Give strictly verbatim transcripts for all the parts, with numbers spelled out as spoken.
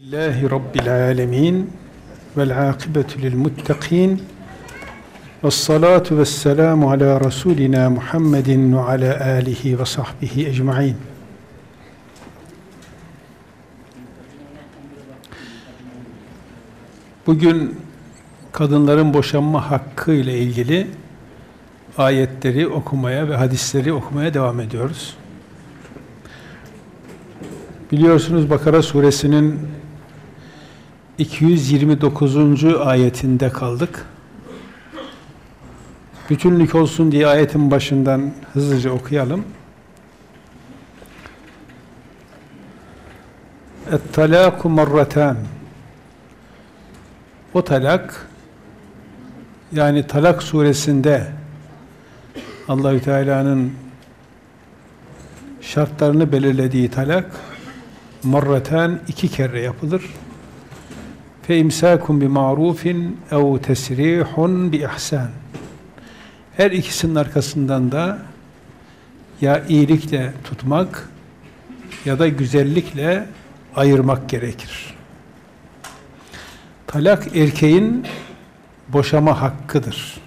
Lillahi Rabbil alemin vel akibetu lil muttaqin ves salatu ves selamu ala Resulina Muhammedin ve ala alihi ve sahbihi ecmain. Bugün kadınların boşanma hakkı ile ilgili ayetleri okumaya ve hadisleri okumaya devam ediyoruz. Biliyorsunuz Bakara suresinin iki yüz yirmi dokuzuncu ayetinde kaldık. Bütünlük olsun diye ayetin başından hızlıca okuyalım. Et-talâku marratân. O talak, yani Talak suresinde Allahü Teala'nın şartlarını belirlediği talak marraten iki kere yapılır. Fe imsâkum bi ma'rufin ev tesrihun bi ihsan. Her ikisinin arkasından da ya iyilikle tutmak ya da güzellikle ayırmak gerekir. Talak erkeğin boşama hakkıdır.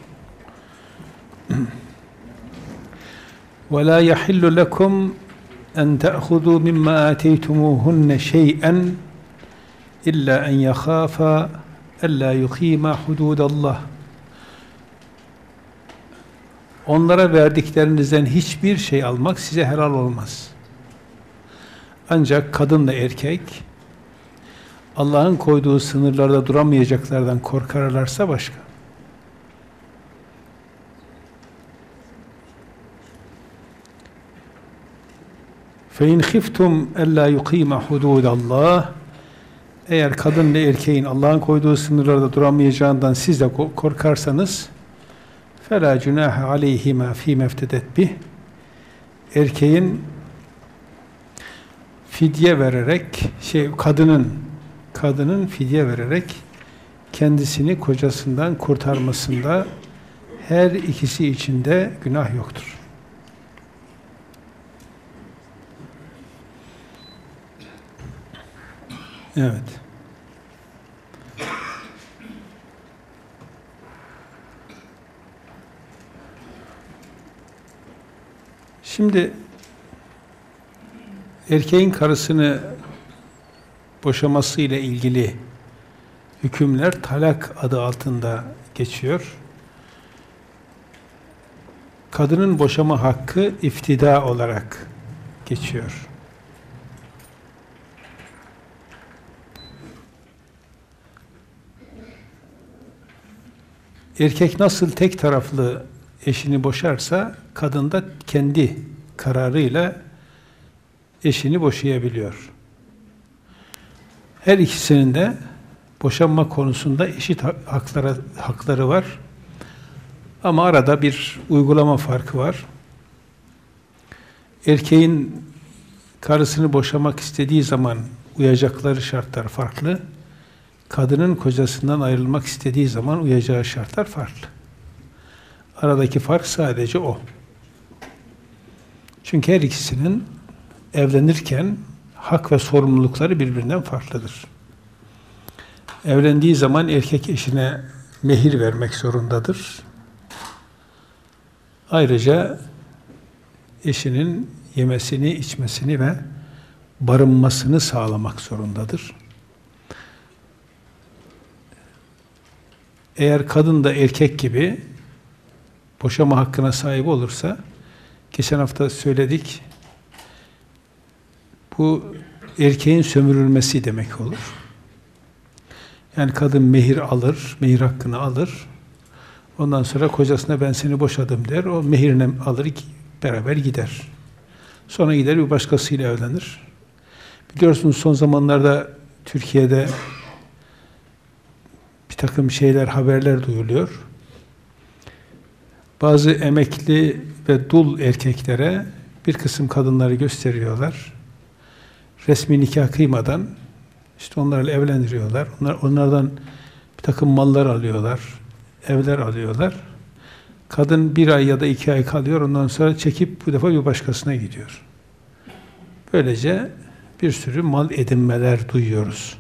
Ve la yahillu lekum en te'khudû mimma âteytumûhunne şey'en illa en yakhâfâ ellâ yukîmâ hudûdallah. Onlara verdiklerinizden hiçbir şey almak size helal olmaz. Ancak kadınla erkek Allah'ın koyduğu sınırlarda duramayacaklardan korkarlarsa başka. فَاِنْ خِفْتُمْ اَلَّا يُقِيمَ حُدُودَ اللّٰهِ. Eğer kadınla erkeğin Allah'ın koyduğu sınırlarda duramayacağından siz de korkarsanız فَلَا جُنَاهَ عَلَيْهِمَا ف۪ي مَفْتَدَتْ بِهِ. Erkeğin fidye vererek, şey kadının kadının fidye vererek kendisini kocasından kurtarmasında her ikisi için de günah yoktur. Evet. Şimdi erkeğin karısını boşaması ile ilgili hükümler talak adı altında geçiyor. Kadının boşama hakkı iftida olarak geçiyor. Erkek nasıl tek taraflı eşini boşarsa, kadın da kendi kararıyla eşini boşayabiliyor. Her ikisinin de boşanma konusunda eşit haklara, hakları var. Ama arada bir uygulama farkı var. Erkeğin karısını boşamak istediği zaman uyacakları şartlar farklı. Kadının kocasından ayrılmak istediği zaman uyacağı şartlar farklı. Aradaki fark sadece o. Çünkü her ikisinin evlenirken hak ve sorumlulukları birbirinden farklıdır. Evlendiği zaman erkek eşine mehir vermek zorundadır. Ayrıca eşinin yemesini, içmesini ve barınmasını sağlamak zorundadır. Eğer kadın da erkek gibi boşama hakkına sahip olursa, geçen hafta söyledik, bu erkeğin sömürülmesi demek olur. Yani kadın mehir alır, mehir hakkını alır. Ondan sonra kocasına ben seni boşadım der. O mehirini alır, beraber gider. Sonra gider bir başkasıyla evlenir. Biliyorsunuz son zamanlarda Türkiye'de bir takım şeyler, haberler duyuluyor. Bazı emekli ve dul erkeklere bir kısım kadınları gösteriyorlar. Resmi nikah kıymadan işte onlarla evlendiriyorlar. Onlar, onlardan bir takım mallar alıyorlar, evler alıyorlar. Kadın bir ay ya da iki ay kalıyor, ondan sonra çekip bu defa bir başkasına gidiyor. Böylece bir sürü mal edinmeler duyuyoruz.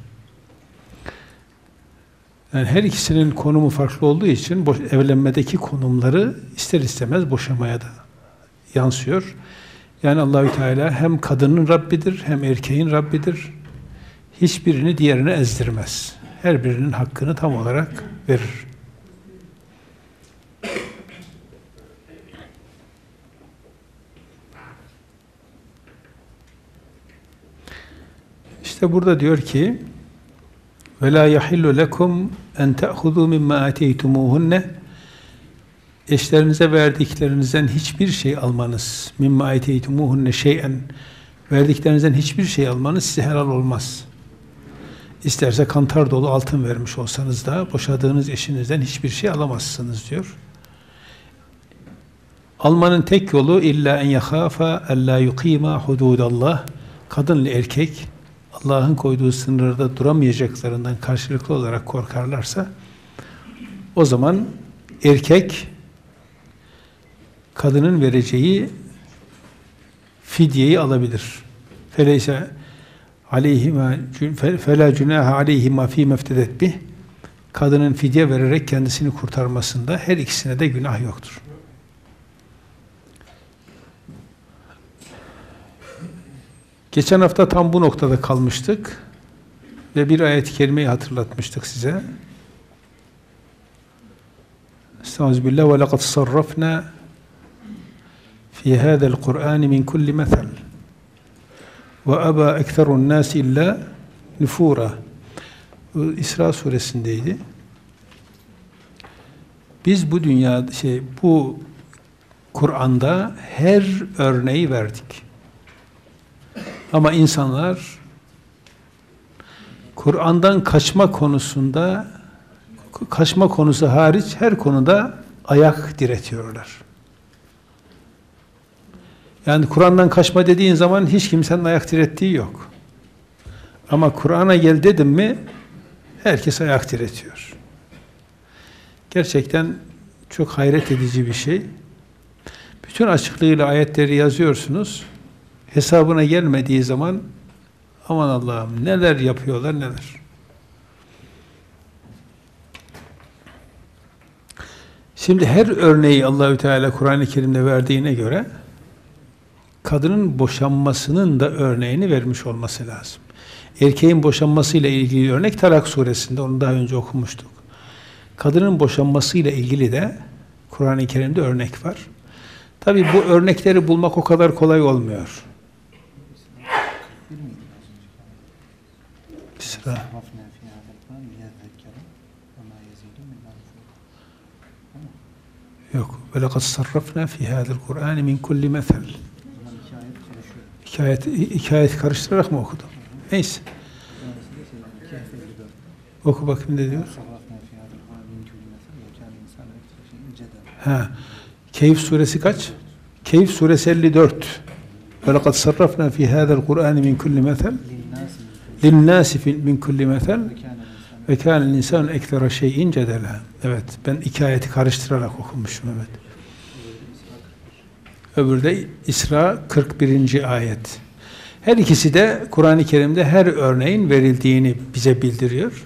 Yani her ikisinin konumu farklı olduğu için boş, evlenmedeki konumları ister istemez boşamaya da yansıyor. Yani Allahü Teala hem kadının Rabbidir hem erkeğin Rabbidir. Hiçbirini diğerine ezdirmez. Her birinin hakkını tam olarak verir. İşte burada diyor ki وَلَا يَحِلُّ لَكُمْ اَنْ تَأْخُذُوا مِمَّا اَتَيْتُمُوهُنَّ Eşlerinize verdiklerinizden hiçbir şey almanız, مِمَّا اَتَيْتُمُوهُنَّ شَيْئًا verdiklerinizden hiçbir şey almanız size helal olmaz. İsterse kantar dolu altın vermiş olsanız da boşadığınız eşinizden hiçbir şey alamazsınız diyor. Almanın tek yolu illa en yahâfa ellâ yukîmâ hudûdallah. Kadınla erkek Allah'ın koyduğu sınırlarda duramayacaklarından karşılıklı olarak korkarlarsa o zaman erkek kadının vereceği fidyeyi alabilir. Feleyse aleyhima fela cunaha aleyhima fî meftedet bih. Kadının fidye vererek kendisini kurtarmasında her ikisine de günah yoktur. Geçen hafta tam bu noktada kalmıştık ve bir ayet-i kerimeyi hatırlatmıştık size. Estağfirullah ve laqad sarrafna fi hâzel Kur'an min kulli mesel ve aba ekserun nas illa nufura. İsra suresindeydi. Biz bu dünya şey bu Kur'an'da her örneği verdik. Ama insanlar Kur'an'dan kaçma konusunda, kaçma konusu hariç her konuda ayak diretiyorlar. Yani Kur'an'dan kaçma dediğin zaman hiç kimsenin ayak direttiği yok. Ama Kur'an'a gel dedim mi herkes ayak diretiyor. Gerçekten çok hayret edici bir şey. Bütün açıklığıyla ayetleri yazıyorsunuz. Hesabına gelmediği zaman aman Allah'ım neler yapıyorlar neler. Şimdi her örneği Allahü Teala Kur'an-ı Kerim'de verdiğine göre kadının boşanmasının da örneğini vermiş olması lazım. Erkeğin boşanmasıyla ilgili örnek Talak suresinde, onu daha önce okumuştuk. Kadının boşanmasıyla ilgili de Kur'an-ı Kerim'de örnek var. Tabii bu örnekleri bulmak o kadar kolay olmuyor. İsra. Yok. Ve lekad sarrafna fi hâzel Kur'an min kulli mesel. Hikayet, hikayet karıştırarak mı okudum? Neyse. Oku bakayım ne diyor? Ha. Keyif suresi kaç? Keyif suresi elli dört. Ve lekad sarrafna fi hâzel Kur'an min kulli mesel. Linnâsi min kulli mesel. Ve kâne'l insânu ekthera şey'in cedela. Evet, ben iki ayeti karıştırarak okumuşum, evet. Öbürü de İsra kırk birinci ayet. Her ikisi de Kur'an-ı Kerim'de her örneğin verildiğini bize bildiriyor.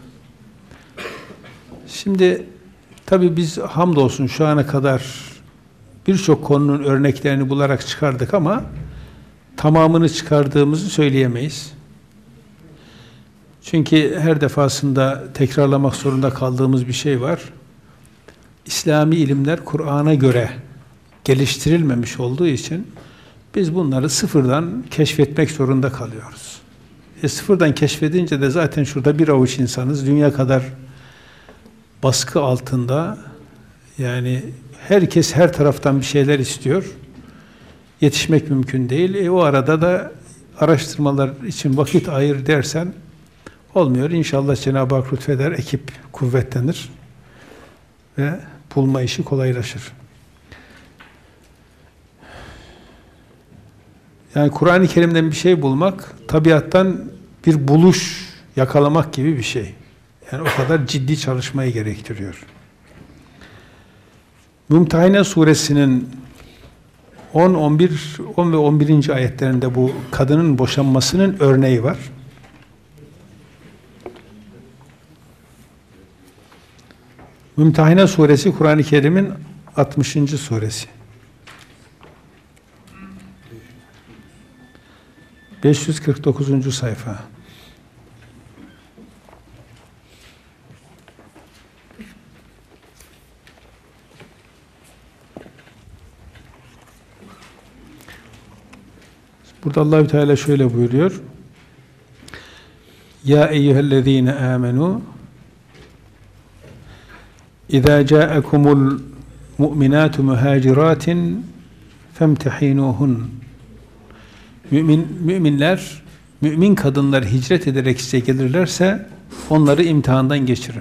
Şimdi tabii biz hamdolsun şu ana kadar birçok konunun örneklerini bularak çıkardık ama tamamını çıkardığımızı söyleyemeyiz. Çünkü her defasında tekrarlamak zorunda kaldığımız bir şey var. İslami ilimler Kur'an'a göre geliştirilmemiş olduğu için biz bunları sıfırdan keşfetmek zorunda kalıyoruz. E sıfırdan keşfedince de zaten şurada bir avuç insanız. Dünya kadar baskı altında, yani herkes her taraftan bir şeyler istiyor. Yetişmek mümkün değil. E o arada da araştırmalar için vakit ayır dersen olmuyor. İnşallah Cenab-ı Hak lütfeder, ekip kuvvetlenir ve bulma işi kolaylaşır. Yani Kur'an-ı Kerim'den bir şey bulmak, tabiattan bir buluş yakalamak gibi bir şey. Yani o kadar ciddi çalışmayı gerektiriyor. Mümtehine suresinin on, on bir, on ve on birinci ayetlerinde bu kadının boşanmasının örneği var. Mümtehine suresi Kur'an-ı Kerim'in altmışıncı suresi. beş yüz kırk dokuzuncu sayfa. Burada Allahü Teala şöyle buyuruyor. Ya eyyühellezine amenu İzâ câekumul mu'minâtu muhâcirâtin femtehinûhun. Mümin, müminler, mümin kadınlar hicret ederek size gelirlerse onları imtihandan geçirin.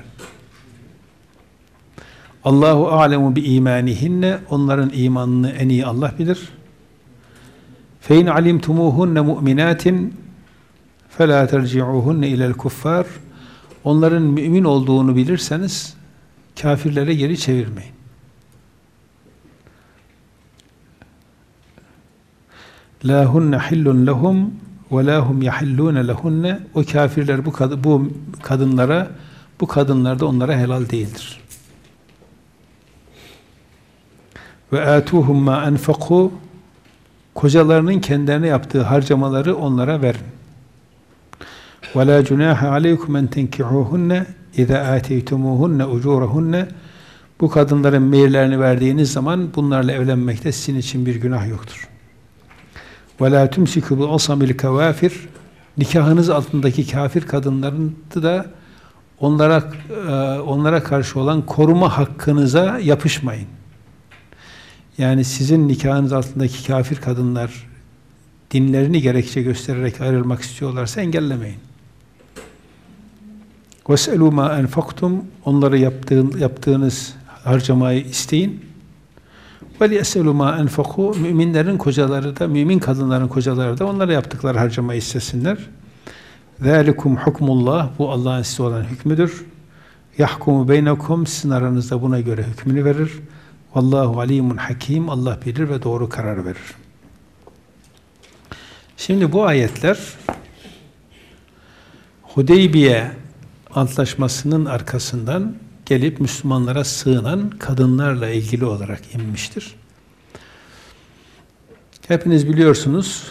Allahu a'lemu bi imanihinne, onların imanını en iyi Allah bilir. Fe in alimtumuhunne mu'minatin felâ terci'uhunne ilel kuffar. Onların mümin olduğunu bilirseniz kafirlere geri çevirmeyin. La hunne hillun lehum ve la hum yahillun lehunne. O kafirler bu, kad bu kadınlara, bu kadınlar da onlara helal değildir. Ve atuhum ma enfaku. Kocalarının kendilerine yaptığı harcamaları onlara verin. Ve la cunaha aleykum en tenkihuhunne İza ateytumuhunne ucurahunne. Bu kadınların mehirlerini verdiğiniz zaman bunlarla evlenmekte sizin için bir günah yoktur. Ve la tumsiku bi asamil kavafir. Nikahınız altındaki kafir kadınların da onlara onlara karşı olan koruma hakkınıza yapışmayın. Yani sizin nikahınız altındaki kafir kadınlar dinlerini gerekçe göstererek ayrılmak istiyorlarsa engellemeyin. وَاسْأَلُوا مَا اَنْفَقْتُمْ. Onları yaptığın, yaptığınız harcamayı isteyin. وَلِيَسْأَلُوا مَا اَنْفَقُوا. Müminlerin kocaları da, mümin kadınların kocaları da onlara yaptıkları harcamayı istesinler. ذَٰلِكُمْ حُكْمُ اللّٰهِ. Bu Allah'ın size olan hükmüdür. يَحْكُمُ بَيْنَكُمْ. Sizin aranızda buna göre hükmünü verir. وَاللّٰهُ عَلِيمٌ hakim. Allah bilir ve doğru karar verir. Şimdi bu ayetler Hudeybiye Antlaşmasının arkasından gelip Müslümanlara sığınan kadınlarla ilgili olarak inmiştir. Hepiniz biliyorsunuz,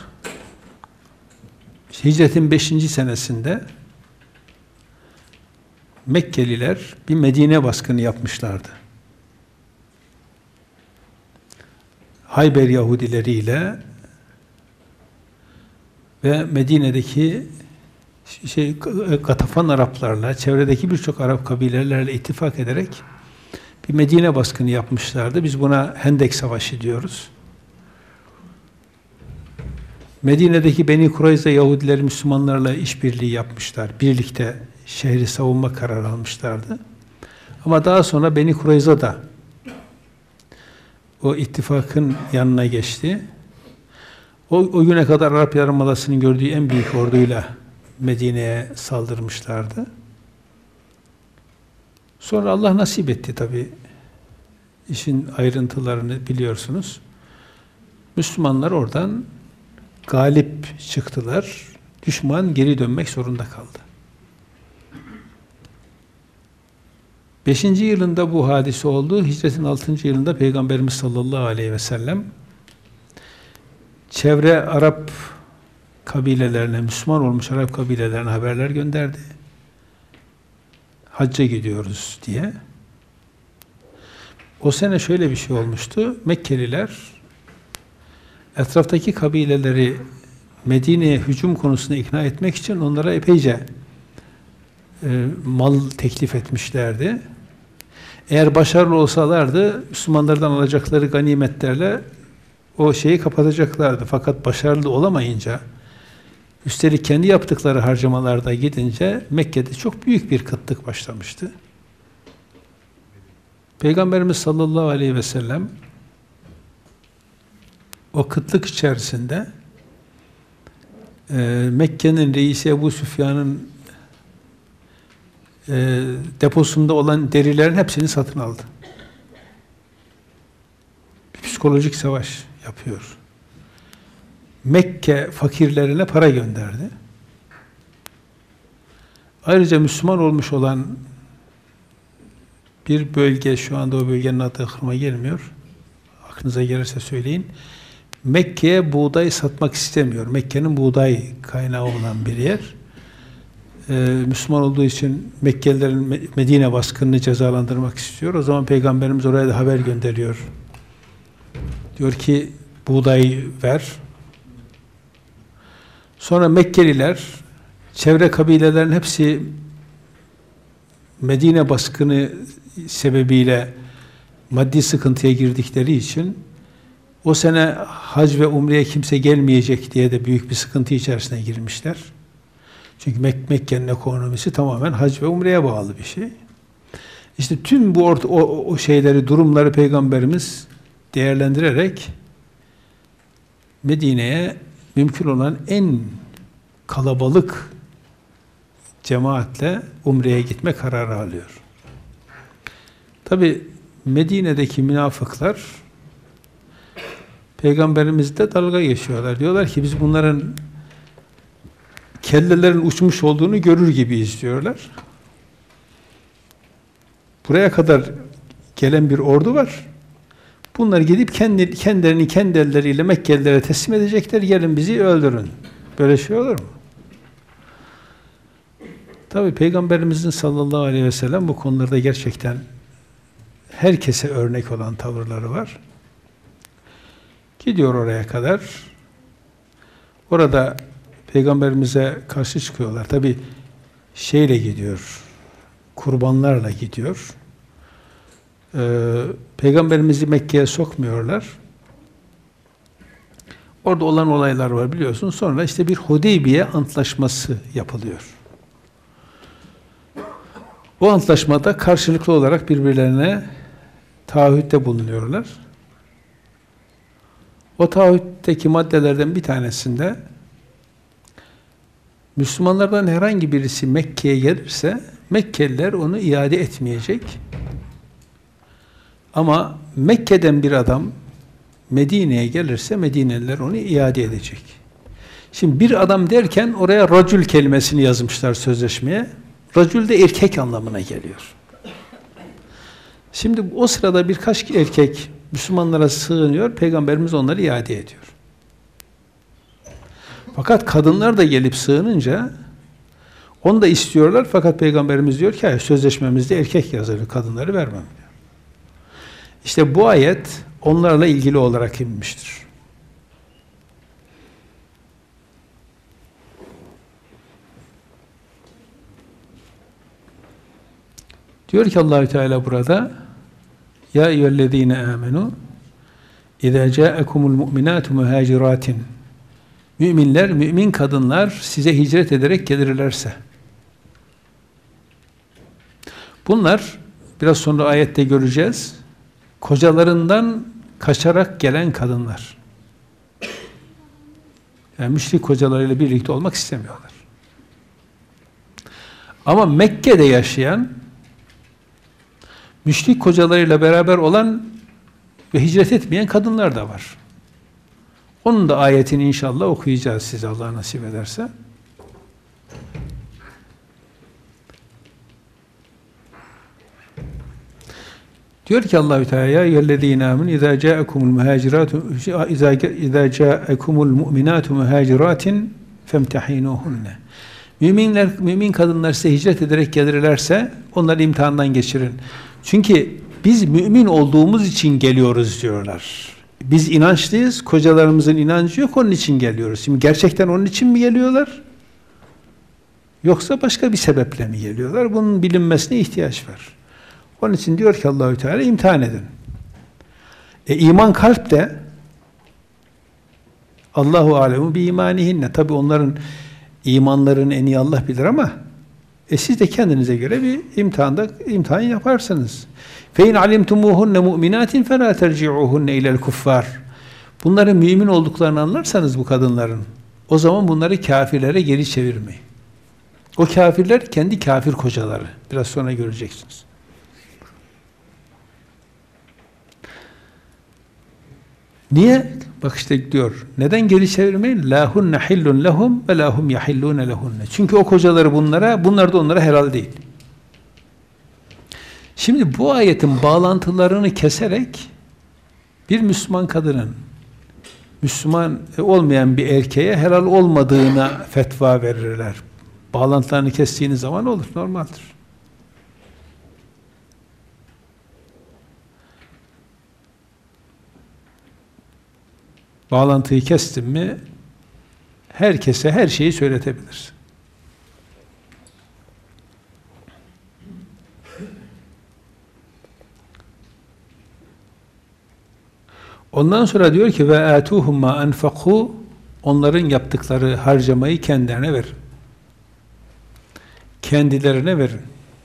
hicretin beşinci senesinde Mekkeliler bir Medine baskını yapmışlardı. Hayber Yahudileriyle ve Medine'deki şey Katafan Araplarla, çevredeki birçok Arap kabilelerle ittifak ederek bir Medine baskını yapmışlardı. Biz buna Hendek Savaşı diyoruz. Medine'deki Beni Kurayza Yahudiler Müslümanlarla işbirliği yapmışlar. Birlikte şehri savunma kararı almışlardı. Ama daha sonra Beni Kurayza da o ittifakın yanına geçti. O, o güne kadar Arap Yarımadası'nın gördüğü en büyük orduyla Medine'ye saldırmışlardı. Sonra Allah nasip etti tabi. İşin ayrıntılarını biliyorsunuz. Müslümanlar oradan galip çıktılar. Düşman geri dönmek zorunda kaldı. Beşinci yılında bu hadise oldu. Hicretin altıncı yılında Peygamberimiz sallallahu aleyhi ve sellem çevre Arap kabilelerine, Müslüman olmuş Arap kabilelerine haberler gönderdi. Hacca gidiyoruz diye. O sene şöyle bir şey olmuştu. Mekkeliler etraftaki kabileleri Medine'ye hücum konusunda ikna etmek için onlara epeyce e, mal teklif etmişlerdi. Eğer başarılı olsalardı Müslümanlardan alacakları ganimetlerle o şeyi kapatacaklardı. Fakat başarılı olamayınca, üstelik kendi yaptıkları harcamalarda gidince Mekke'de çok büyük bir kıtlık başlamıştı. Peygamberimiz sallallahu aleyhi ve sellem o kıtlık içerisinde e, Mekke'nin reisi Ebu Süfyan'ın e, deposunda olan derilerin hepsini satın aldı. Bir psikolojik savaş yapıyor. Mekke fakirlerine para gönderdi. Ayrıca Müslüman olmuş olan bir bölge, şu anda o bölgenin adı aklıma gelmiyor. Aklınıza gelirse söyleyin. Mekke'ye buğday satmak istemiyor. Mekke'nin buğday kaynağı olan bir yer. Ee, Müslüman olduğu için Mekkelilerin Medine baskınını cezalandırmak istiyor. O zaman Peygamberimiz oraya da haber gönderiyor. Diyor ki buğday ver. Sonra Mekkeliler, çevre kabilelerin hepsi Medine baskını sebebiyle maddi sıkıntıya girdikleri için o sene hac ve umreye kimse gelmeyecek diye de büyük bir sıkıntı içerisine girmişler. Çünkü Mek Mekke'nin ekonomisi tamamen hac ve umreye bağlı bir şey. İşte tüm bu orta, o, o şeyleri, durumları Peygamberimiz değerlendirerek Medine'ye mümkün olan en kalabalık cemaatle umreye gitme kararı alıyor. Tabi Medine'deki münafıklar Peygamberimizle dalga geçiyorlar. Diyorlar ki biz bunların kellelerin uçmuş olduğunu görür gibi izliyorlar. Buraya kadar gelen bir ordu var. Bunlar gidip kendi, kendilerini kendi elleriyle Mekkelilere teslim edecekler. Gelin bizi öldürün. Böyle şey olur mu? Tabi Peygamberimizin sallallahu aleyhi ve sellem bu konularda gerçekten herkese örnek olan tavırları var. Gidiyor oraya kadar. Orada Peygamberimize karşı çıkıyorlar. Tabi şeyle gidiyor, kurbanlarla gidiyor. Ee, Peygamberimizi Mekke'ye sokmuyorlar. Orada olan olaylar var biliyorsun. Sonra işte bir Hudeybiye antlaşması yapılıyor. O antlaşmada karşılıklı olarak birbirlerine taahhütte bulunuyorlar. O taahhütteki maddelerden bir tanesinde Müslümanlardan herhangi birisi Mekke'ye gelirse Mekkeliler onu iade etmeyecek. Ama Mekke'den bir adam Medine'ye gelirse Medineliler onu iade edecek. Şimdi bir adam derken oraya racül kelimesini yazmışlar sözleşmeye. Racül de erkek anlamına geliyor. Şimdi o sırada birkaç erkek Müslümanlara sığınıyor, Peygamberimiz onları iade ediyor. Fakat kadınlar da gelip sığınınca onu da istiyorlar fakat Peygamberimiz diyor ki sözleşmemizde erkek yazılı, kadınları vermem diyor. İşte bu ayet onlarla ilgili olarak inmiştir. Diyor ki Allahü Teala burada ya eyyühellezine amenu İzâ câekumul mu'minâtu muhâcirâtin müminler, mümin kadınlar size hicret ederek gelirlerse bunlar biraz sonra ayette göreceğiz kocalarından kaçarak gelen kadınlar. Yani müşrik kocalarıyla birlikte olmak istemiyorlar. Ama Mekke'de yaşayan müşrik kocalarıyla beraber olan ve hicret etmeyen kadınlar da var. Onun da ayetini inşallah okuyacağız size Allah nasip ederse. Diyor ki Allahü Teala ya eyyühellezîne âmenû izâ câekumul muhâcirâtu izâ izâ câekumul mu'minâtu muhâcirâtin femtehînûhunne. Müminler, mümin kadınlar size hicret ederek gelirlerse onları imtihandan geçirin. Çünkü biz mümin olduğumuz için geliyoruz diyorlar. Biz inançlıyız, kocalarımızın inancı yok, onun için geliyoruz. Şimdi gerçekten onun için mi geliyorlar? Yoksa başka bir sebeple mi geliyorlar? Bunun bilinmesine ihtiyaç var. Onun için diyor ki Allahü Teala imtihan edin. E iman kalpte Allahu alemu bi imanihinne. Tabi onların imanlarını en iyi Allah bilir ama e siz de kendinize göre bir imtihanda imtihan yaparsınız. Fe in alimtumuhunne mu'minatin fe la terci'uhunne ila'l kuffar. Bunların mümin olduklarını anlarsanız bu kadınların o zaman bunları kafirlere geri çevirmeyin. O kafirler kendi kafir kocaları. Biraz sonra göreceksiniz. Niye? Bak işte diyor. Neden geri çevirmeyin? La hunne hillun lehum ve la hum yahillune lehunne. Çünkü o kocaları bunlara, bunlar da onlara helal değil. Şimdi bu ayetin bağlantılarını keserek bir Müslüman kadının Müslüman olmayan bir erkeğe helal olmadığına fetva verirler. Bağlantılarını kestiğiniz zaman olur, normaldir. Bağlantıyı kestin mi herkese her şeyi söyletebilir. Ondan sonra diyor ki ve atuhum ma enfaku, onların yaptıkları harcamayı kendilerine verin. Kendilerine verin.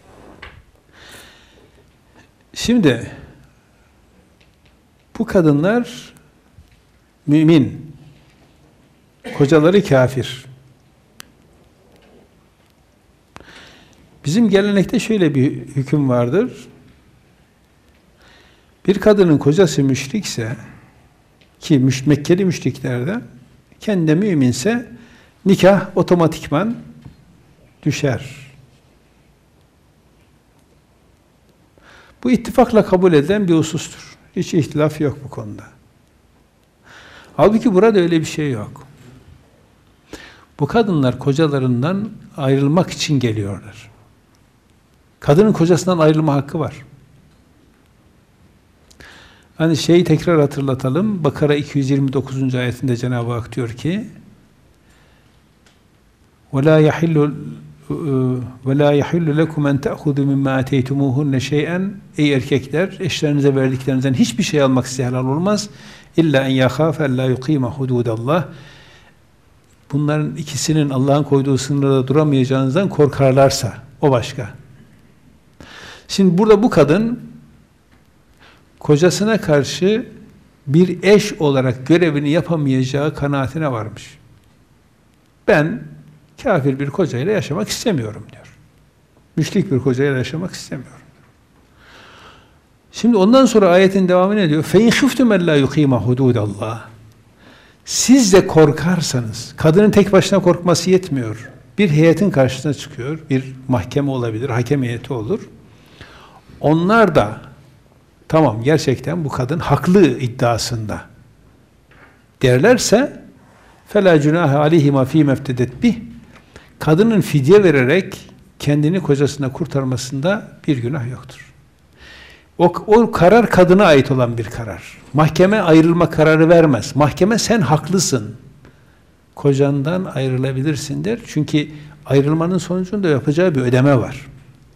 Şimdi bu kadınlar mümin, kocaları kafir. Bizim gelenekte şöyle bir hüküm vardır. Bir kadının kocası müşrikse, ki Mekkeli müşriklerde kendi müminse nikah otomatikman düşer. Bu ittifakla kabul edilen bir husustur. Hiç ihtilaf yok bu konuda. Halbuki burada öyle bir şey yok. Bu kadınlar kocalarından ayrılmak için geliyorlar. Kadının kocasından ayrılma hakkı var. Hani şeyi tekrar hatırlatalım. Bakara iki yüz yirmi dokuzuncu ayetinde Cenab-ı Hak diyor ki وَلَا يَحِلُّ وَلَا يَحِلُّ لَكُمْ اَنْ تَأْخُذُوا مِمَّا اَتَيْتُمُوهُنَّ شَيْئًا Ey erkekler, eşlerinize verdiklerinizden hiçbir şey almak size helal olmaz. İlla en yahâfe en lâ yukîme hudûdallah. Bunların ikisinin Allah'ın koyduğu sınırda duramayacağınızdan korkarlarsa, o başka. Şimdi burada bu kadın kocasına karşı bir eş olarak görevini yapamayacağı kanaatine varmış. Ben kafir bir kocayla yaşamak istemiyorum diyor. Müşrik bir kocayla yaşamak istemiyorum. Şimdi ondan sonra ayetin devamı ne diyor? فَاِنْ خِفْتُمْ اَلَّا يُقِيمَ حُدُودَ اللّٰهِ Siz de korkarsanız, kadının tek başına korkması yetmiyor. Bir heyetin karşısına çıkıyor, bir mahkeme olabilir, hakem heyeti olur. Onlar da tamam gerçekten bu kadın haklı iddiasında derlerse فَلَا جُنَاهَ عَلَيْهِمَا ف۪ي مَفْتَدَتْ بِهِ Kadının fidye vererek kendini kocasına kurtarmasında bir günah yoktur. O, o karar kadına ait olan bir karar. Mahkeme ayrılma kararı vermez. Mahkeme sen haklısın. Kocandan ayrılabilirsin der. Çünkü ayrılmanın sonucunda yapacağı bir ödeme var.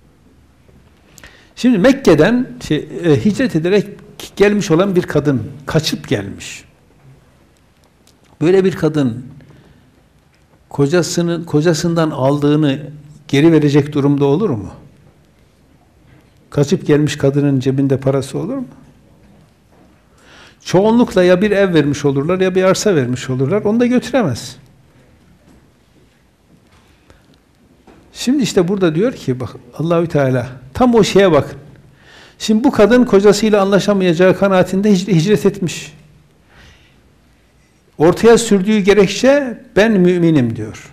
Şimdi Mekke'den şey, e, hicret ederek gelmiş olan bir kadın kaçıp gelmiş. Böyle bir kadın kocasının kocasından aldığını geri verecek durumda olur mu? Kaçıp gelmiş kadının cebinde parası olur mu? Çoğunlukla ya bir ev vermiş olurlar ya bir arsa vermiş olurlar. Onu da götüremez. Şimdi işte burada diyor ki bak Allahü Teala tam o şeye bakın. Şimdi bu kadın kocasıyla anlaşamayacağı kanaatinde hicret etmiş. Ortaya sürdüğü gerekçe ben müminim diyor.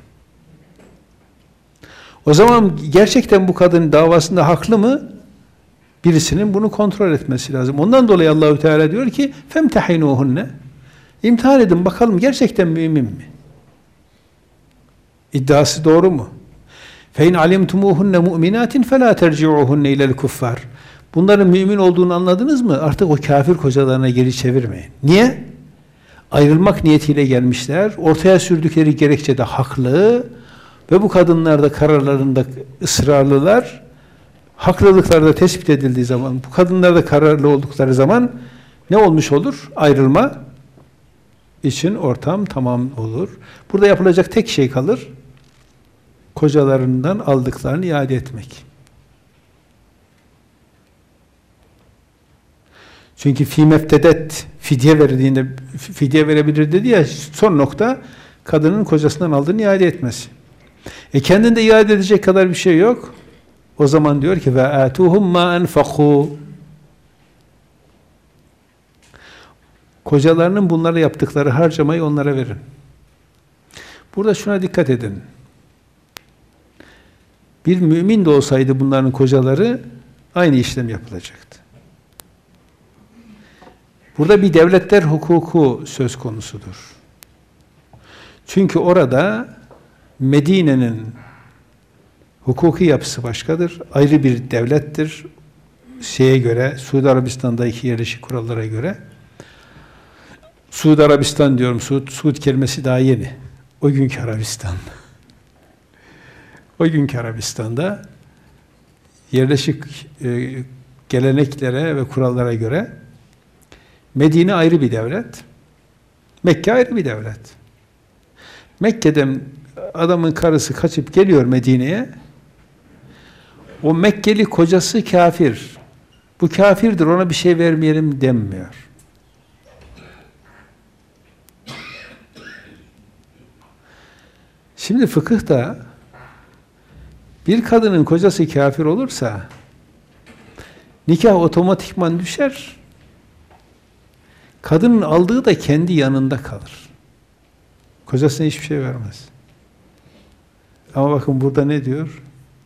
O zaman gerçekten bu kadın davasında haklı mı? Birisinin bunu kontrol etmesi lazım. Ondan dolayı Allahü Teala diyor ki femtehinuhunne İmtihan edin bakalım gerçekten mümin mi? İddiası doğru mu? Fe in alimtumuhunne mu'minatin fela terci'uhunne ilel kuffar. Bunların mümin olduğunu anladınız mı? Artık o kafir kocalarına geri çevirmeyin. Niye? Ayrılmak niyetiyle gelmişler. Ortaya sürdükleri gerekçe de haklı ve bu kadınlar da kararlarında ısrarlılar. Haklılıkları da tespit edildiği zaman, bu kadınlar da kararlı oldukları zaman ne olmuş olur? Ayrılma için ortam tamam olur. Burada yapılacak tek şey kalır. Kocalarından aldıklarını iade etmek. Çünkü fî meftedet fidye verdiğinde fidye verebilir dedi ya son nokta kadının kocasından aldığını iade etmesi. E kendinde iade edecek kadar bir şey yok. O zaman diyor ki ve atuhum ma enfaqu Kocalarının bunlara yaptıkları harcamayı onlara verin. Burada şuna dikkat edin. Bir mümin de olsaydı bunların kocaları aynı işlem yapılacaktı. Burada bir devletler hukuku söz konusudur. Çünkü orada Medine'nin hukuki yapısı başkadır. Ayrı bir devlettir. Şeye göre, Suudi Arabistan'daki yerleşik kurallara göre. Suudi Arabistan diyorum, Suud, Suud kelimesi daha yeni. O günkü Arabistan. O günkü Arabistan'da yerleşik e, geleneklere ve kurallara göre Medine ayrı bir devlet, Mekke ayrı bir devlet. Mekke'den adamın karısı kaçıp geliyor Medine'ye, o Mekkeli kocası kafir. Bu kafirdir, ona bir şey vermeyelim denmiyor. Şimdi fıkıhta bir kadının kocası kafir olursa nikah otomatikman düşer. Kadının aldığı da kendi yanında kalır. Kocasına hiçbir şey vermez. Ama bakın burada ne diyor?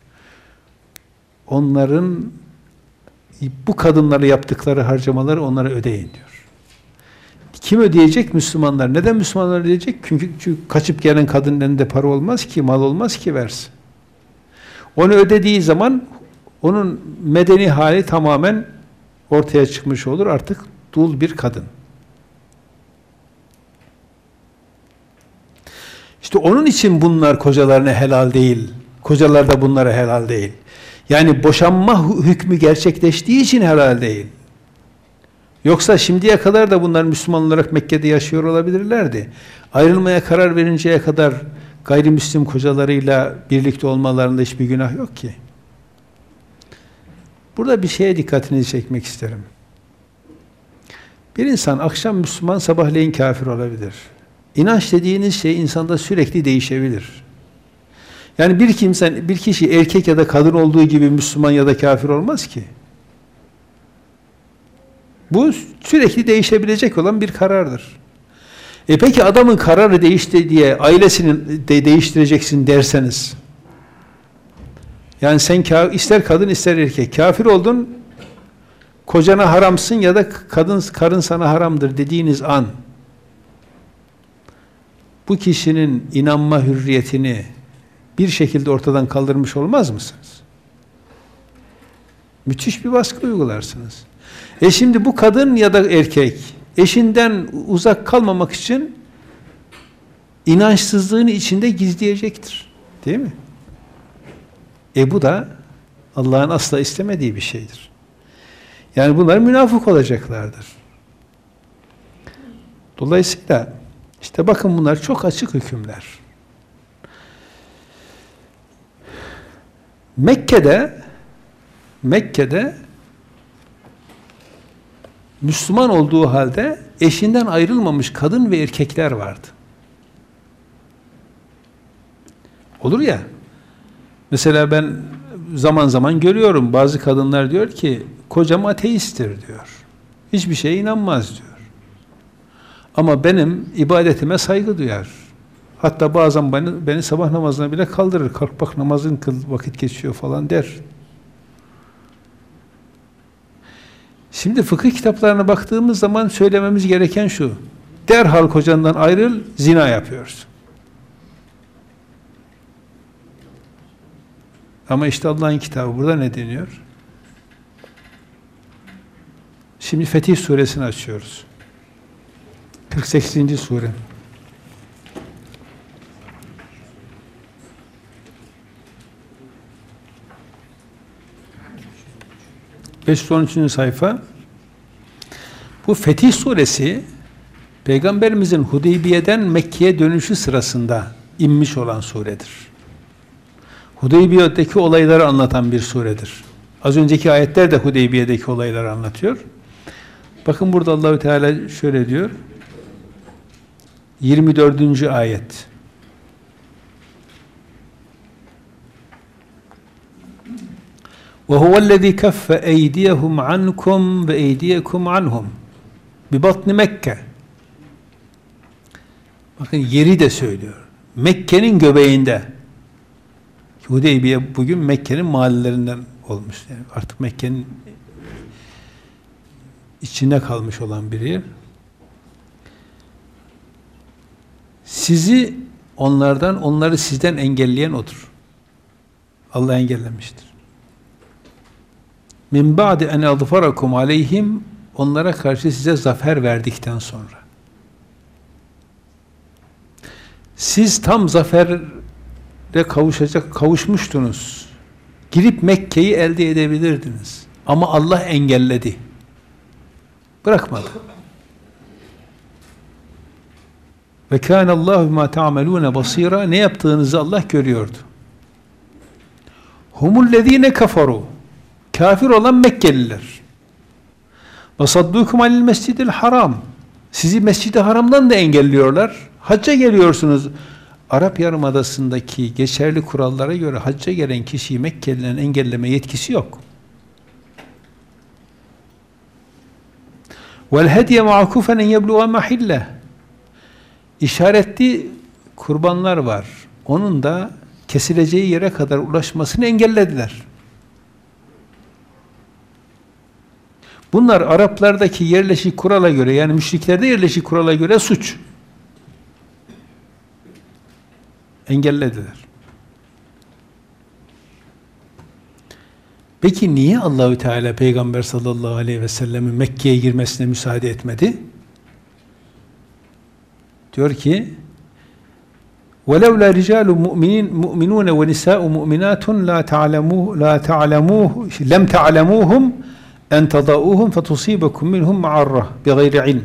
Onların bu kadınlara yaptıkları harcamaları onlara ödeyin diyor. Kim ödeyecek? Müslümanlar. Neden Müslümanlar ödeyecek? Çünkü, çünkü kaçıp gelen kadının elinde para olmaz ki, mal olmaz ki versin. Onu ödediği zaman onun medeni hali tamamen ortaya çıkmış olur. Artık dul bir kadın. İşte onun için bunlar kocalarına helal değil. Kocalar da bunlara helal değil. Yani boşanma hükmü gerçekleştiği için helal değil. Yoksa şimdiye kadar da bunlar Müslüman olarak Mekke'de yaşıyor olabilirlerdi. Ayrılmaya karar verinceye kadar gayrimüslim kocalarıyla birlikte olmalarında hiçbir günah yok ki. Burada bir şeye dikkatinizi çekmek isterim. Bir insan akşam Müslüman, sabahleyin kafir olabilir. İnanç dediğiniz şey insanda sürekli değişebilir. Yani bir kimse, bir kişi erkek ya da kadın olduğu gibi Müslüman ya da kafir olmaz ki. Bu sürekli değişebilecek olan bir karardır. E peki adamın kararı değişti diye ailesini de değiştireceksin derseniz, yani sen ister kadın ister erkek kafir oldun, kocana haramsın ya da kadın karın sana haramdır dediğiniz an, bu kişinin inanma hürriyetini bir şekilde ortadan kaldırmış olmaz mısınız? Müthiş bir baskı uygularsınız. E şimdi bu kadın ya da erkek eşinden uzak kalmamak için inançsızlığını içinde gizleyecektir. Değil mi? E bu da Allah'ın asla istemediği bir şeydir. Yani bunlar münafık olacaklardır. Dolayısıyla işte bakın bunlar çok açık hükümler. Mekke'de Mekke'de Müslüman olduğu halde eşinden ayrılmamış kadın ve erkekler vardı. Olur ya, mesela ben zaman zaman görüyorum, bazı kadınlar diyor ki, kocam ateisttir diyor. Hiçbir şeye inanmaz diyor. Ama benim ibadetime saygı duyar. Hatta bazen beni, beni sabah namazına bile kaldırır. Kalk bak namazın kıl, vakit geçiyor falan der. Şimdi fıkıh kitaplarına baktığımız zaman söylememiz gereken şu: derhal kocandan ayrıl, zina yapıyorsun. Ama işte Allah'ın kitabı burada ne deniyor? Şimdi Fetih Suresini açıyoruz. kırk sekizinci sure. beş yüz on üçüncü sayfa. Bu Fetih Suresi Peygamberimizin Hudeybiye'den Mekke'ye dönüşü sırasında inmiş olan suredir. Hudeybiye'deki olayları anlatan bir suredir. Az önceki ayetler de Hudeybiye'deki olayları anlatıyor. Bakın burada Allahü Teala şöyle diyor. yirmi dördüncü ayet. وَهُوَ الَّذ۪ي كَفَّ اَيْدِيَهُمْ عَنْكُمْ وَاَيْدِيَكُمْ عَنْهُمْ بِبَطْنِ مَكَّةِ Bakın yeri de söylüyor. Mekke'nin göbeğinde. Hudeybiye bugün Mekke'nin mahallelerinden olmuş. Yani artık Mekke'nin içinde kalmış olan bir yer. Sizi onlardan, onları sizden engelleyen odur. Allah engellemiştir. Min ba'di en azfarakum aleyhim, onlara karşı size zafer verdikten sonra. Siz tam zafere kavuşacak, kavuşmuştunuz. Girip Mekke'yi elde edebilirdiniz. Ama Allah engelledi. Bırakmadı. Ve kânallâhu mâ ta'melûne basîrâ, ne yaptığınızı Allah görüyordu. Humullezîne kafarû, kafir olan Mekkeliler. Ve saddûkum alel mescidil haram, sizi Mescid-i Haram'dan da engelliyorlar. Hacca geliyorsunuz. Arap Yarımadası'ndaki geçerli kurallara göre hacca gelen kişiyi Mekkelilerin engelleme yetkisi yok. Vel hediye ma'kufen en yebluğa mahille, işaretli kurbanlar var. Onun da kesileceği yere kadar ulaşmasını engellediler. Bunlar Araplardaki yerleşik kurala göre, yani müşriklerde yerleşik kurala göre suç. Engellediler. Peki niye Allahü Teala Peygamber sallallahu aleyhi ve sellemin Mekke'ye girmesine müsaade etmedi? Diyor ki: وَلَوْلَا رِجَالُ مُؤْمِنُونَ وَنِسَاءُ مُؤْمِنَاتٌ لَا تَعْلَمُوهُ لَا تَعْلَمُوهُ لَمْ تَعْلَمُوهُمْ اَنْ تَضَعُوهُمْ فَتُصِيبَكُمْ مِنْهُمْ مَعَرَّةٌ بِغَيْرِ عِلْمٍ.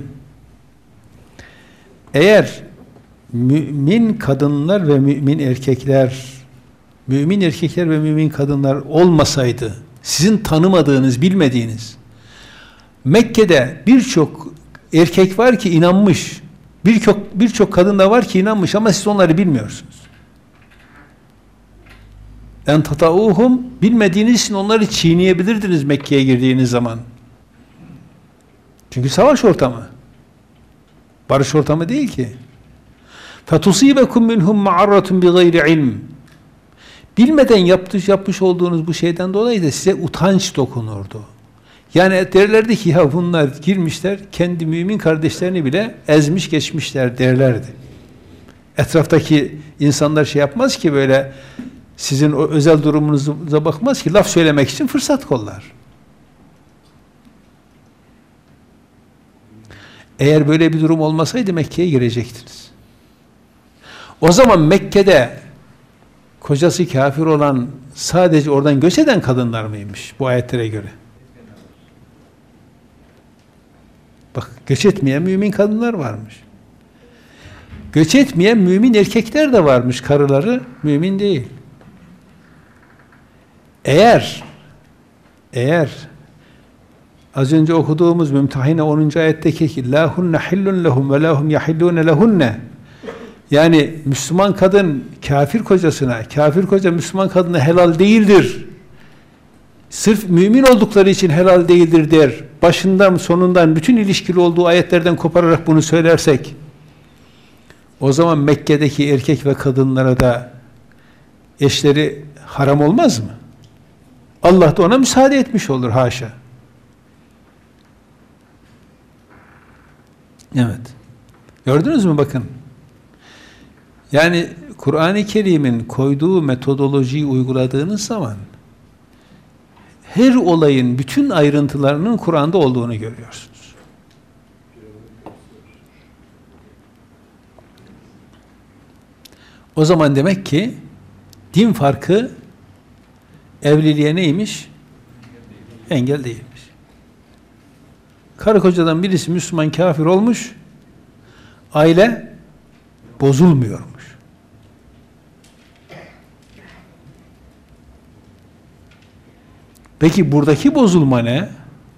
Eğer mümin kadınlar ve mümin erkekler, mümin erkekler ve mümin kadınlar olmasaydı, sizin tanımadığınız, bilmediğiniz, Mekke'de birçok erkek var ki inanmış, birçok birçok kadın da var ki inanmış ama siz onları bilmiyorsunuz. En tatauhum, bilmediğiniz için onları çiğneyebilirdiniz Mekke'ye girdiğiniz zaman. Çünkü savaş ortamı. Barış ortamı değil ki. فَتُصِيبَكُمْ مِنْهُمْ مَعَرَّةٌ بِغَيْرِ ilm. Bilmeden yapmış, yapmış olduğunuz bu şeyden dolayı da size utanç dokunurdu. Yani derlerdi ki ya bunlar girmişler, kendi mümin kardeşlerini bile ezmiş geçmişler derlerdi. Etraftaki insanlar şey yapmaz ki, böyle sizin o özel durumunuza bakmaz ki, laf söylemek için fırsat kollar. Eğer böyle bir durum olmasaydı Mekke'ye girecektiniz. O zaman Mekke'de kocası kafir olan sadece oradan göç eden kadınlar mıymış bu ayetlere göre? Bak, göç etmeyen mümin kadınlar varmış. Göç etmeyen mümin erkekler de varmış, karıları mümin değil. Eğer eğer az önce okuduğumuz Mümtehine onuncu ayetteki la hunne hillun lehum ve la hum yahillun lehunne, yani Müslüman kadın kafir kocasına, kafir koca Müslüman kadına helal değildir, sırf mümin oldukları için helal değildir der, başından sonundan bütün ilişkili olduğu ayetlerden kopararak bunu söylersek, o zaman Mekke'deki erkek ve kadınlara da eşleri haram olmaz mı? Allah da ona müsaade etmiş olur, haşa. Evet. Gördünüz mü bakın? Yani Kur'an-ı Kerim'in koyduğu metodolojiyi uyguladığınız zaman her olayın bütün ayrıntılarının Kur'an'da olduğunu görüyorsunuz. O zaman demek ki din farkı evliliğe neymiş? Engel değilmiş. Karı kocadan birisi Müslüman kafir olmuş, aile bozulmuyormuş. Peki buradaki bozulma ne?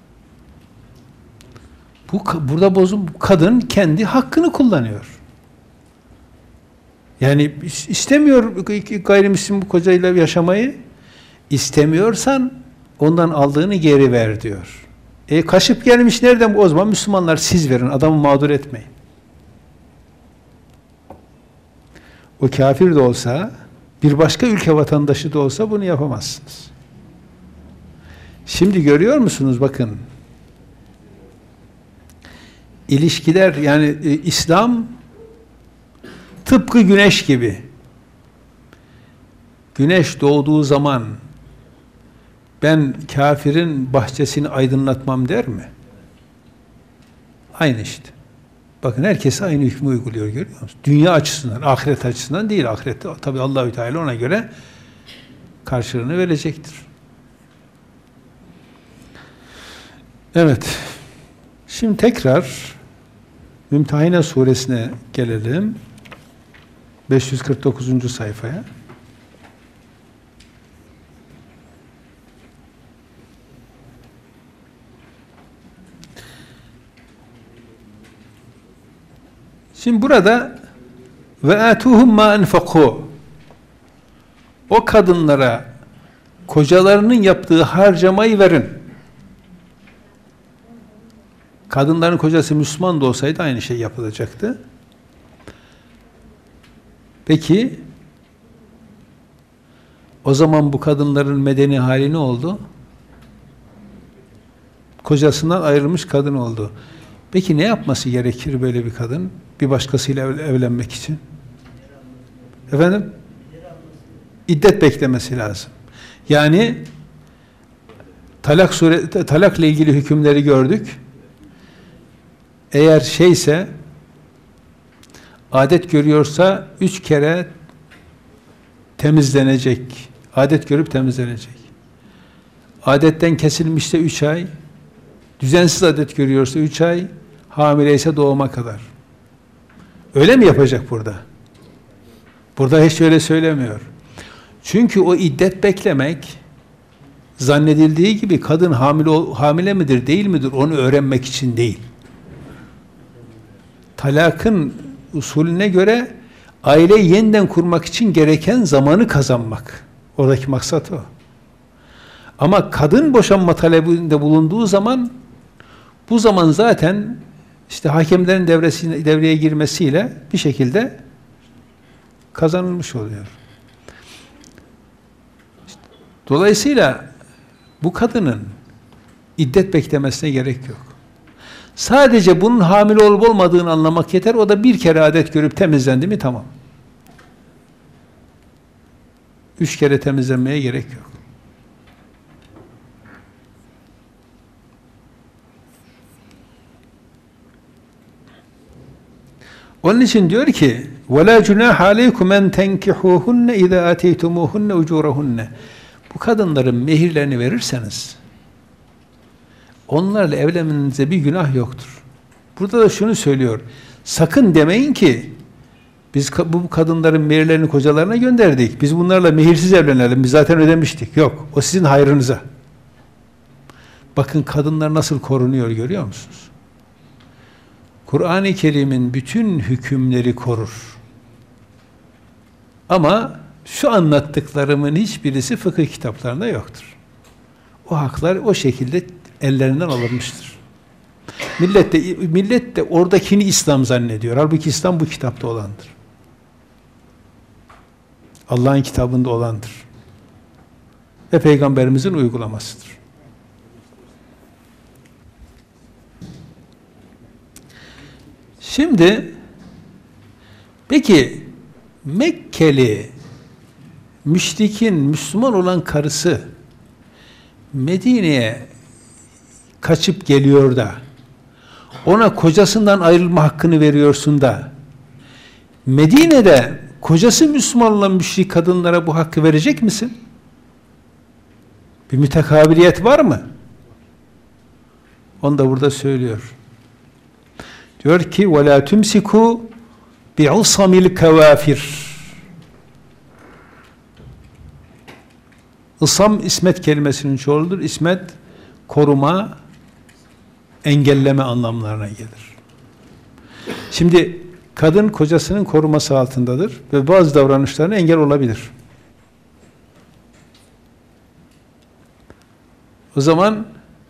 Bu burada bozum, kadın kendi hakkını kullanıyor. Yani istemiyor gayrimüslim bu kocayla yaşamayı. İstemiyorsan ondan aldığını geri ver diyor. E kaşıp gelmiş nereden bu? O zaman Müslümanlar siz verin, adamı mağdur etmeyin. o kafir de olsa, bir başka ülke vatandaşı da olsa bunu yapamazsınız. Şimdi görüyor musunuz? Bakın. İlişkiler, yani e, İslam tıpkı güneş gibi. Güneş doğduğu zaman ben kafirin bahçesini aydınlatmam der mi? Aynı işte. Bakın herkes aynı hükmü uyguluyor, görüyor musunuz? Dünya açısından, ahiret açısından değil. Ahirette tabii Allahü Teala ona göre karşılığını verecektir. Evet. Şimdi tekrar Mümtehine suresine gelelim. beş yüz kırk dokuzuncu sayfaya. Şimdi burada ve atuhum ma enfaku, o kadınlara kocalarının yaptığı harcamayı verin. Kadınların kocası Müslüman da olsaydı aynı şey yapılacaktı. Peki o zaman bu kadınların medeni hali ne oldu? Kocasından ayrılmış kadın oldu. Peki ne yapması gerekir böyle bir kadın? Bir başkasıyla evlenmek için? Efendim? İddet beklemesi lazım. Yani talak sure, talakla ilgili hükümleri gördük. Eğer şeyse, adet görüyorsa üç kere temizlenecek. Adet görüp temizlenecek. Adetten kesilmişse üç ay, düzensiz adet görüyorsa üç ay, hamileyse doğuma kadar. Öyle mi yapacak burada? Burada hiç öyle söylemiyor. Çünkü o iddet beklemek, zannedildiği gibi kadın hamile, hamile midir, değil midir onu öğrenmek için değil. Talakın usulüne göre aileyi yeniden kurmak için gereken zamanı kazanmak. Oradaki maksat o. Ama kadın boşanma talebinde bulunduğu zaman, bu zaman zaten işte hakemlerin devresine, devreye girmesiyle bir şekilde kazanılmış oluyor. Dolayısıyla bu kadının iddet beklemesine gerek yok. Sadece bunun hamile olup olmadığını anlamak yeter. O da bir kere adet görüp temizlendi mi tamam. Üç kere temizlenmeye gerek yok. Onun için diyor ki وَلَا جُنَاحَ عَلَيْكُمْ اَنْ تَنْكِحُوهُنَّ اِذَا اَتَيْتُمُوهُنَّ اُجُورَهُنَّ. Bu kadınların mehirlerini verirseniz onlarla evlenmenize bir günah yoktur. Burada da şunu söylüyor. Sakın demeyin ki biz bu kadınların mehirlerini kocalarına gönderdik. Biz bunlarla mehirsiz evlenelim. Biz zaten ödemiştik. Yok. O sizin hayrınıza. Bakın kadınlar nasıl korunuyor görüyor musunuz? Kur'an-ı Kerim'in bütün hükümleri korur. Ama şu anlattıklarımın hiçbirisi fıkıh kitaplarında yoktur. O haklar o şekilde ellerinden alınmıştır. Millet de, millet de oradakini İslam zannediyor. Halbuki İslam bu kitapta olandır. Allah'ın kitabında olandır. Ve Peygamberimizin uygulamasıdır. Şimdi peki Mekkeli müşrikin Müslüman olan karısı Medine'ye kaçıp geliyor da ona kocasından ayrılma hakkını veriyorsun da Medine'de kocası Müslüman olan müşrik kadınlara bu hakkı verecek misin? Bir mütekabiliyet var mı? Onu da burada söylüyor. Diyor ki وَلَا تُمْسِكُوا بِعُصَمِ الْكَوَافِرِ. Isam ismet kelimesinin çoğuludur. İsmet koruma, engelleme anlamlarına gelir. Şimdi kadın kocasının koruması altındadır ve bazı davranışlarına engel olabilir. O zaman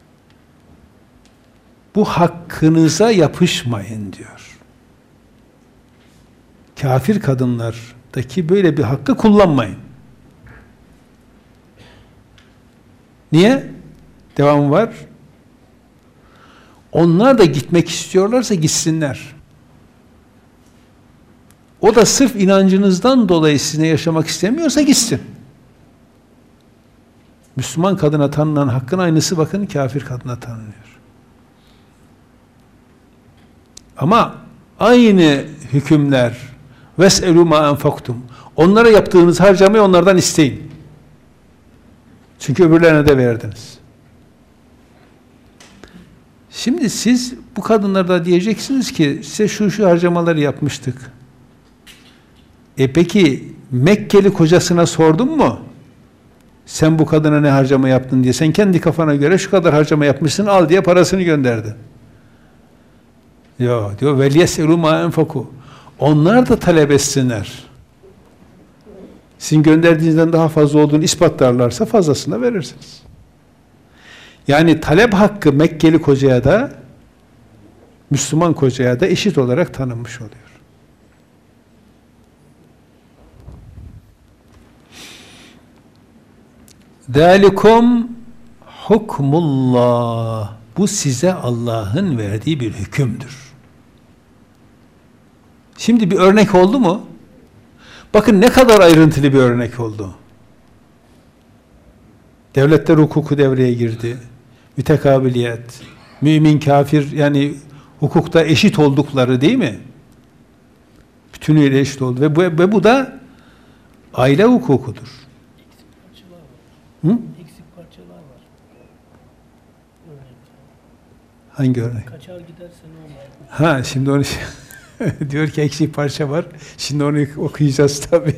bu hakkınıza yapışmayın diyor. Kafir kadınlar daki böyle bir hakkı kullanmayın. Niye? Devamı var. Onlar da gitmek istiyorlarsa gitsinler. O da sırf inancınızdan dolayı sizinle yaşamak istemiyorsa gitsin. Müslüman kadına tanınan hakkın aynısı bakın kafir kadına tanınıyor. Ama aynı hükümler ves'elû mâ enfaktum. Onlara yaptığınız harcamayı onlardan isteyin. Çünkü öbürlerine de verdiniz. Şimdi siz bu kadınlarda diyeceksiniz ki size şu şu harcamaları yapmıştık. E peki Mekkeli kocasına sordun mu? Sen bu kadına ne harcama yaptın diye. Sen kendi kafana göre şu kadar harcama yapmışsın al diye parasını gönderdi. Ya diyor velyes'elû mâ enfaku. Onlar da talep etsinler. Sizin gönderdiğinizden daha fazla olduğunu ispatlarlarsa fazlasını verirsiniz. Yani talep hakkı Mekkeli kocaya da Müslüman kocaya da eşit olarak tanınmış oluyor. ذَٰلِكُمْ hukmullah. Bu size Allah'ın verdiği bir hükümdür. Şimdi bir örnek oldu mu? Bakın ne kadar ayrıntılı bir örnek oldu. Devletler hukuku devreye girdi. Mütekabiliyet, mümin kafir yani hukukta eşit oldukları değil mi? Bütünüyle eşit oldu. Ve bu, ve bu da aile hukukudur. Hı? Eksik parçalar var. Örnek. Hangi örnek? Kaçar giderse ne olur? Ha şimdi onu diyor ki eksik parça var. Şimdi onu okuyacağız tabii.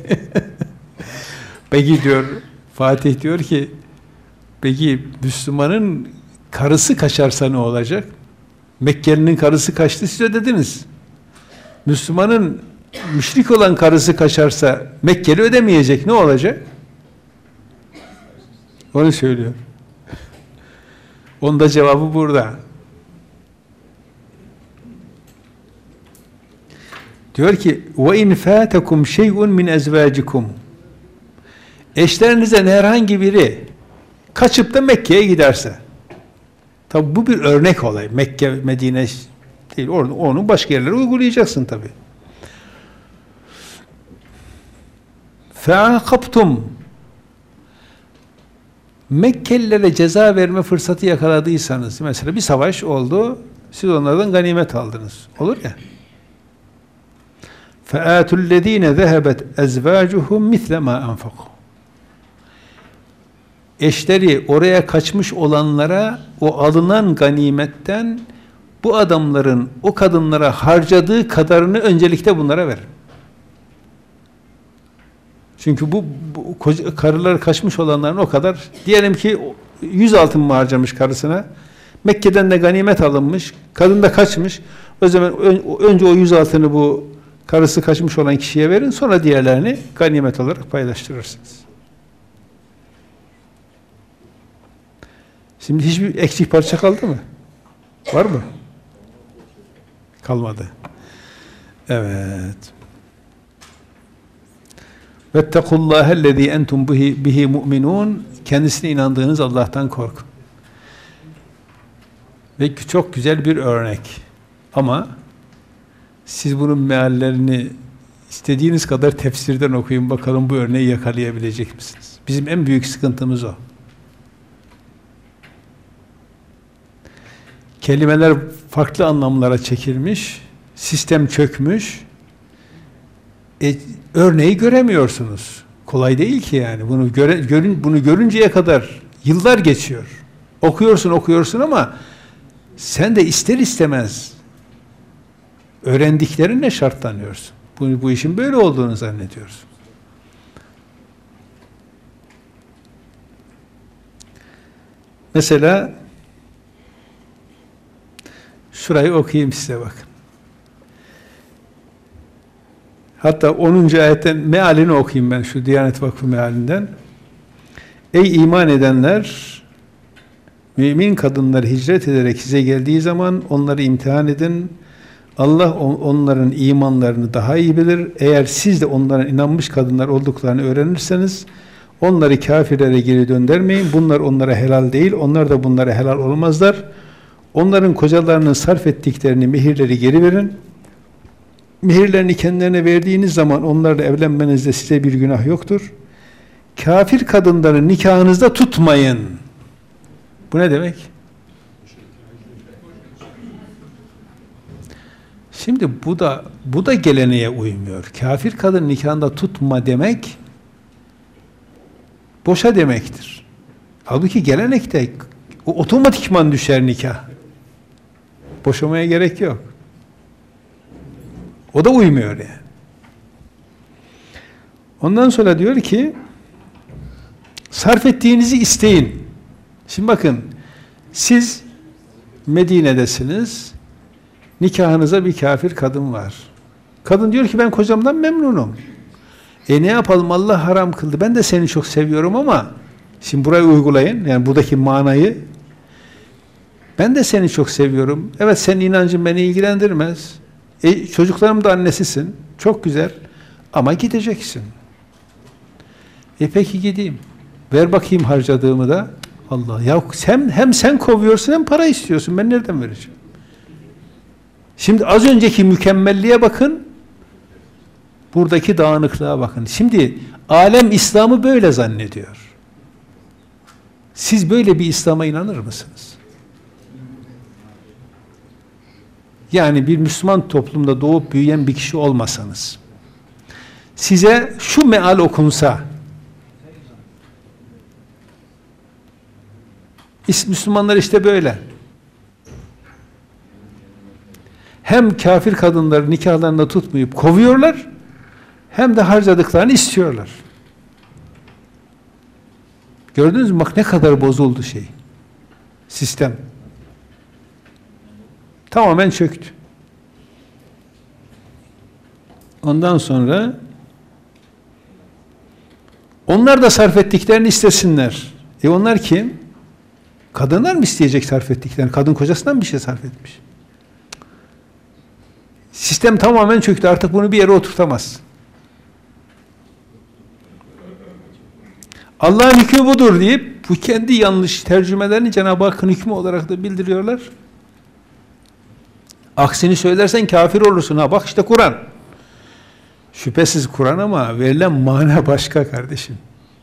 Peki diyor Fatih diyor ki peki Müslümanın karısı kaçarsa ne olacak? Mekkeli'nin karısı kaçtı siz ödediniz. Müslümanın müşrik olan karısı kaçarsa Mekkeli ödemeyecek ne olacak? Onu söylüyor. Onun da cevabı burada. Diyor ki وَاِنْ فَاتَكُمْ شَيْءٌ مِنْ اَزْوَاجِكُمْ eşlerinizden herhangi biri kaçıp da Mekke'ye giderse tabi bu bir örnek olay. Mekke, Medine değil. Onu, onu başka yerlere uygulayacaksın tabi. فَاَقَبْتُمْ Mekkelilere ceza verme fırsatı yakaladıysanız mesela bir savaş oldu siz onlardan ganimet aldınız. Olur ya. فَآتُوا الَّذ۪ينَ ذَهَبَتْ اَزْوَاجُهُمْ مِثْلَ مَا أَنْفَقُوا eşleri oraya kaçmış olanlara o alınan ganimetten bu adamların o kadınlara harcadığı kadarını öncelikle bunlara verin. Çünkü bu, bu karıları kaçmış olanların o kadar diyelim ki yüz altın mı harcamış karısına Mekke'den de ganimet alınmış kadın da kaçmış o zaman önce o yüz altını bu karısı kaçmış olan kişiye verin sonra diğerlerini ganimet olarak paylaştırırsınız. Şimdi hiçbir eksik parça kaldı mı? Var mı? Kalmadı. Evet. Vettekullâhellezî entum bihi, bihi mu'minûn kendisine inandığınız Allah'tan korkun. Ve çok güzel bir örnek. Ama siz bunun meallerini istediğiniz kadar tefsirden okuyun bakalım bu örneği yakalayabilecek misiniz? Bizim en büyük sıkıntımız o. Kelimeler farklı anlamlara çekilmiş, sistem çökmüş, e, örneği göremiyorsunuz. Kolay değil ki yani. Bunu göre, görün, bunu görünceye kadar yıllar geçiyor. Okuyorsun, okuyorsun ama sen de ister istemez öğrendiklerinle şartlanıyorsun. Bu, bu işin böyle olduğunu zannediyorsun. Mesela şurayı okuyayım size bakın. Hatta onuncu ayetten mealini okuyayım ben şu Diyanet Vakfı mealinden. Ey iman edenler mümin kadınlar hicret ederek size geldiği zaman onları imtihan edin. Allah onların imanlarını daha iyi bilir. Eğer siz de onların inanmış kadınlar olduklarını öğrenirseniz onları kafirlere geri döndürmeyin. Bunlar onlara helal değil. Onlar da bunlara helal olmazlar. Onların kocalarının sarf ettiklerini, mehirleri geri verin. Mehirlerini kendilerine verdiğiniz zaman onlarla evlenmenizde size bir günah yoktur. Kafir kadınları nikahınızda tutmayın. Bu ne demek? Şimdi bu da bu da geleneğe uymuyor. Kafir kadın nikahında tutma demek boşa demektir. Halbuki gelenekte o otomatikman düşer nikah. Boşamaya gerek yok. O da uymuyor yani. Ondan sonra diyor ki sarf ettiğinizi isteyin. Şimdi bakın siz Medine'desiniz. Nikahınıza bir kafir kadın var. Kadın diyor ki ben kocamdan memnunum. E ne yapalım, Allah haram kıldı. Ben de seni çok seviyorum ama şimdi burayı uygulayın. Yani buradaki manayı ben de seni çok seviyorum. Evet, senin inancın beni ilgilendirmez. E, çocuklarım da annesisin. Çok güzel. Ama gideceksin. E peki gideyim. Ver bakayım harcadığımı da. Allah ya sen, hem sen kovuyorsun hem para istiyorsun. Ben nereden vereceğim? Şimdi az önceki mükemmelliğe bakın. Buradaki dağınıklığa bakın. Şimdi alem İslam'ı böyle zannediyor. Siz böyle bir İslam'a inanır mısınız? Yani bir Müslüman toplumda doğup büyüyen bir kişi olmasanız, size şu meal okunsa, Müslümanlar işte böyle. Hem kafir kadınları nikahlarında tutmayıp kovuyorlar, hem de harcadıklarını istiyorlar. Gördünüz mü? Bak ne kadar bozuldu şey. Sistem. Tamamen çöktü. Ondan sonra onlar da sarf ettiklerini istesinler. E onlar kim? Kadınlar mı isteyecek sarf ettiklerini? Kadın kocasından bir şey sarf etmiş. Sistem tamamen çöktü. Artık bunu bir yere oturtamaz. Allah'ın hükmü budur deyip bu kendi yanlış tercümelerini Cenab-ı Hakk'ın hükmü olarak da bildiriyorlar. Aksini söylersen kafir olursun. Ha bak işte Kur'an. Şüphesiz Kur'an ama verilen mana başka kardeşim.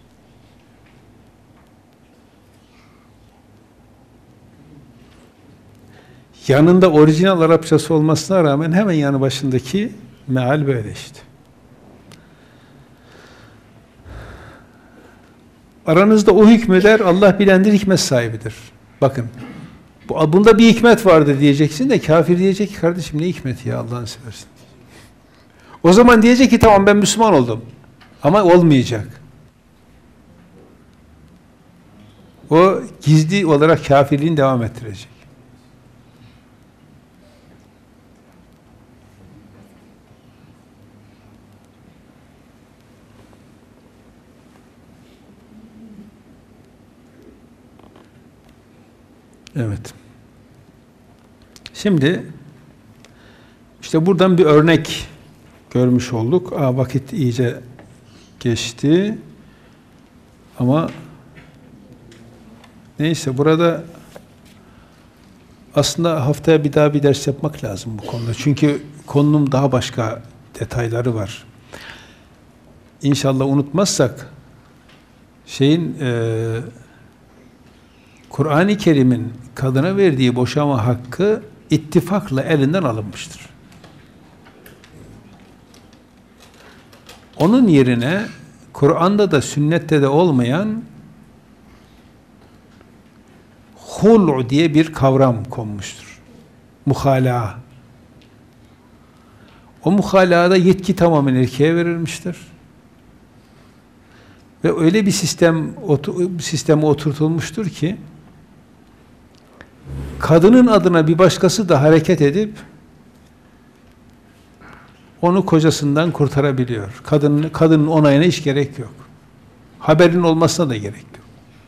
Yanında orijinal Arapçası olmasına rağmen hemen yanı başındaki meal böyle işte. Aranızda o hükmeder, Allah bilendir, hikmet sahibidir. Bakın, bu, bunda bir hikmet vardır diyeceksin de kafir diyecek ki kardeşim ne hikmeti ya Allah'ını seversin. O zaman diyecek ki tamam ben Müslüman oldum. Ama olmayacak. O gizli olarak kafirliğini devam ettirecek. Evet. Şimdi işte buradan bir örnek görmüş olduk. Aa, vakit iyice geçti. Ama neyse burada aslında haftaya bir daha bir ders yapmak lazım bu konuda. Çünkü konunun daha başka detayları var. İnşallah unutmazsak şeyin e, Kur'an-ı Kerim'in kadına verdiği boşama hakkı ittifakla elinden alınmıştır. Onun yerine Kur'an'da da sünnette de olmayan hul' diye bir kavram konmuştur. Muhalaa. O muhalada yetki tamamen erkeğe verilmiştir. Ve öyle bir sistem sisteme oturtulmuştur ki kadının adına bir başkası da hareket edip onu kocasından kurtarabiliyor. Kadının, kadının onayına hiç gerek yok. Haberin olmasına da gerek yok.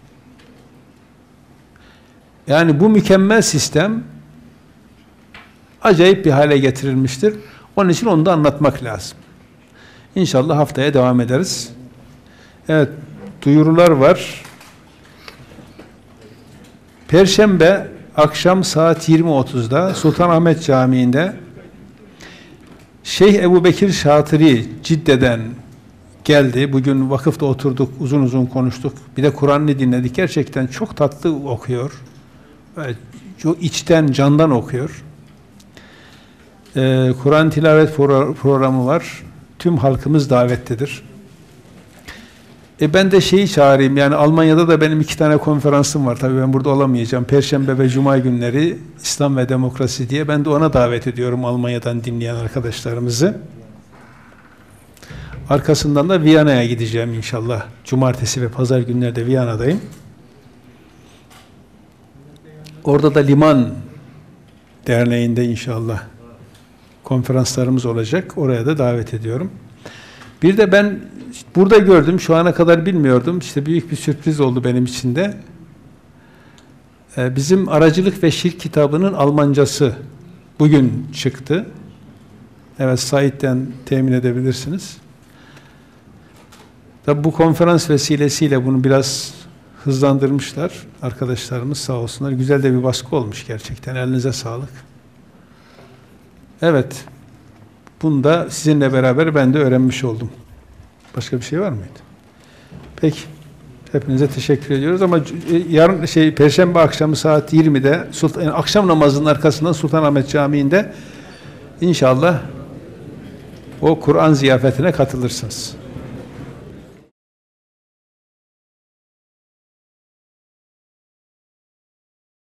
Yani bu mükemmel sistem acayip bir hale getirilmiştir. Onun için onu da anlatmak lazım. İnşallah haftaya devam ederiz. Evet, duyurular var. Perşembe akşam saat yirmi otuzda Sultanahmet Camii'nde Şeyh Ebubekir Şatıri Cidde'den geldi. Bugün vakıfta oturduk, uzun uzun konuştuk. Bir de Kur'an'ı dinledik. Gerçekten çok tatlı okuyor. Böyle çok içten, candan okuyor. Ee, Kur'an tilavet pro programı var. Tüm halkımız davetlidir. E ben de şeyi çağırayım, yani Almanya'da da benim iki tane konferansım var. Tabii ben burada olamayacağım. Perşembe ve Cuma günleri İslam ve Demokrasi diye. Ben de ona davet ediyorum Almanya'dan dinleyen arkadaşlarımızı. Arkasından da Viyana'ya gideceğim inşallah. Cumartesi ve pazar günlerde Viyana'dayım. Orada da Liman Derneği'nde inşallah konferanslarımız olacak. Oraya da davet ediyorum. Bir de ben burada gördüm, şu ana kadar bilmiyordum. İşte büyük bir sürpriz oldu benim için de. Ee, bizim Aracılık ve Şirk kitabının Almancası bugün çıktı. Evet, Said'den temin edebilirsiniz. Tabi bu konferans vesilesiyle bunu biraz hızlandırmışlar. Arkadaşlarımız sağ olsunlar. Güzel de bir baskı olmuş gerçekten. Elinize sağlık. Evet. Bunu da sizinle beraber ben de öğrenmiş oldum. Başka bir şey var mıydı? Peki. Hepinize teşekkür ediyoruz ama yarın şey Perşembe akşamı saat yirmide Sultan, yani akşam namazının arkasından Sultanahmet Camii'nde inşallah o Kur'an ziyafetine katılırsınız.